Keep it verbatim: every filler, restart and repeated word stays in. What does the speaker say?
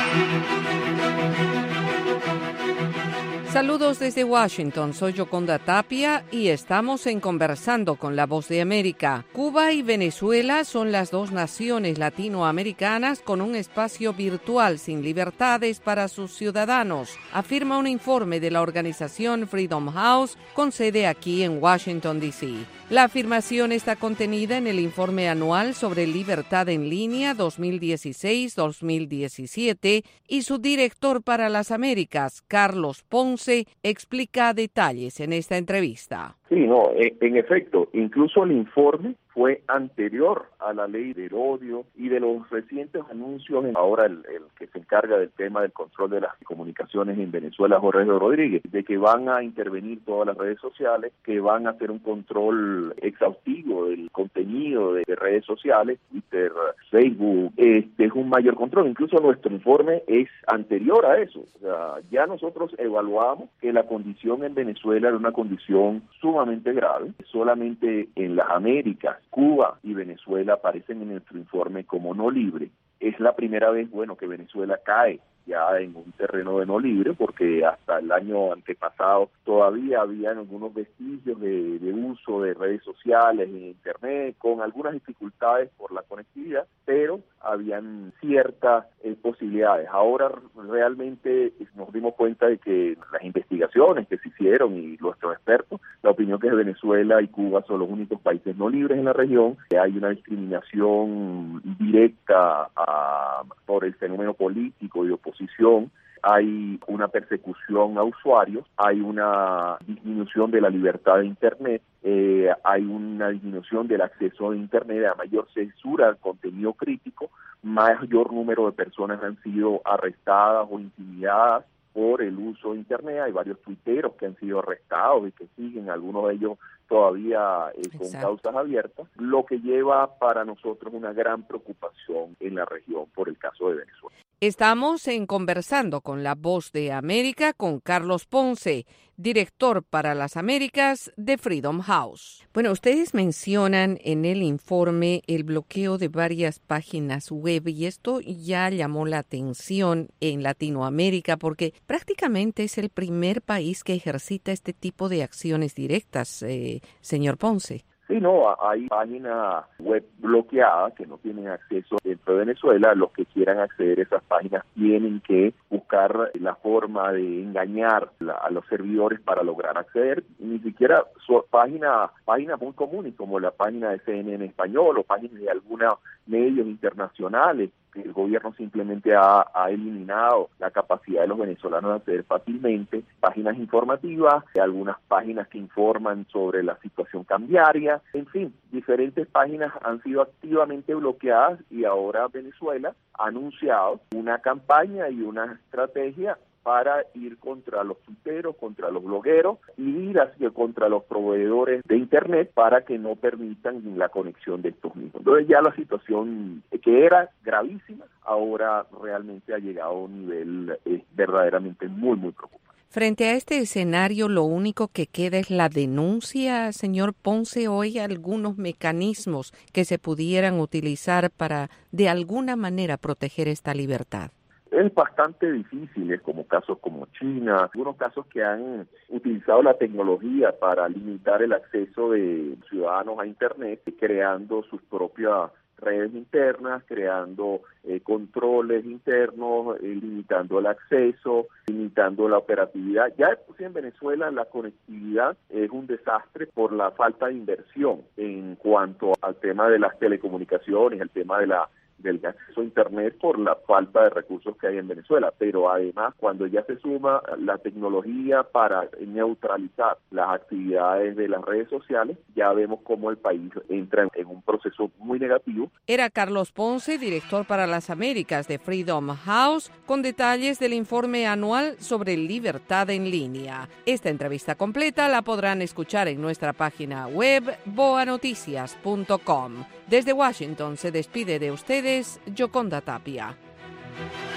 Saludos desde Washington, soy Yoconda Tapia y estamos en Conversando con la Voz de América. Cuba y Venezuela son las dos naciones latinoamericanas con un espacio virtual sin libertades para sus ciudadanos, afirma un informe de la organización Freedom House con sede aquí en Washington, D C La afirmación está contenida en el informe anual sobre libertad en línea dos mil dieciséis dos mil diecisiete y su director para las Américas, Carlos Ponce, explica detalles en esta entrevista. Sí, no, en, en efecto, incluso el informe fue anterior a la ley del odio y de los recientes anuncios, ahora el, el que se encarga del tema del control de las comunicaciones en Venezuela, Jorge Rodríguez, de que van a intervenir todas las redes sociales, que van a hacer un control exhaustivo del contenido de, de redes sociales, Twitter, Facebook, este es un mayor control. Incluso nuestro informe es anterior a eso. O sea, ya nosotros evaluamos que la condición en Venezuela era una condición sumamente grave. Solamente en las Américas, Cuba y Venezuela aparecen en nuestro informe como no libre. Es la primera vez, bueno, que Venezuela cae ya en un terreno de no libre, porque hasta el año antepasado todavía había algunos vestigios de, de uso de redes sociales e internet, con algunas dificultades por la conectividad, pero habían ciertas eh, posibilidades. Ahora realmente nos dimos cuenta de que las investigaciones que se hicieron y nuestros expertos, la opinión que Venezuela y Cuba son los únicos países no libres en la región, que hay una discriminación directa a, por el fenómeno político y oposición. Hay una persecución a usuarios, hay una disminución de la libertad de Internet, eh, hay una disminución del acceso a Internet, a mayor censura al contenido crítico, mayor número de personas han sido arrestadas o intimidadas por el uso de Internet. Hay varios tuiteros que han sido arrestados y que siguen, algunos de ellos todavía eh, con causas abiertas, lo que lleva para nosotros una gran preocupación en la región por el caso de Venezuela. Estamos en Conversando con la Voz de América con Carlos Ponce, director para las Américas de Freedom House. Bueno, ustedes mencionan en el informe el bloqueo de varias páginas web y esto ya llamó la atención en Latinoamérica porque prácticamente es el primer país que ejercita este tipo de acciones directas, eh, señor Ponce. Sí, no, hay páginas web bloqueadas que no tienen acceso dentro de Venezuela. Los que quieran acceder a esas páginas tienen que buscar la forma de engañar la, a los servidores para lograr acceder. Ni siquiera son páginas páginas muy comunes como la página de C N N en español o páginas de algunos medios internacionales. El gobierno simplemente ha, ha eliminado la capacidad de los venezolanos de acceder fácilmente, páginas informativas, algunas páginas que informan sobre la situación cambiaria, en fin, diferentes páginas han sido activamente bloqueadas y ahora Venezuela ha anunciado una campaña y una estrategia para ir contra los tuiteros, contra los blogueros y ir hacia contra los proveedores de Internet para que no permitan la conexión de estos mismos. Entonces ya la situación que era gravísima, ahora realmente ha llegado a un nivel eh, verdaderamente muy, muy preocupante. Frente a este escenario, lo único que queda es la denuncia, señor Ponce, o hay algunos mecanismos que se pudieran utilizar para de alguna manera proteger esta libertad. Es bastante difícil, es como casos como China, algunos casos que han utilizado la tecnología para limitar el acceso de ciudadanos a Internet, creando sus propias redes internas, creando eh, controles internos, eh, limitando el acceso, limitando la operatividad. Ya de por sí en Venezuela la conectividad es un desastre por la falta de inversión en cuanto al tema de las telecomunicaciones, el tema de la del acceso a Internet por la falta de recursos que hay en Venezuela, pero además cuando ya se suma la tecnología para neutralizar las actividades de las redes sociales, ya vemos cómo el país entra en un proceso muy negativo. Era Carlos Ponce, director para las Américas de Freedom House, con detalles del informe anual sobre libertad en línea. Esta entrevista completa la podrán escuchar en nuestra página web boa noticias punto com. Desde Washington se despide de ustedes Yoconda Tapia.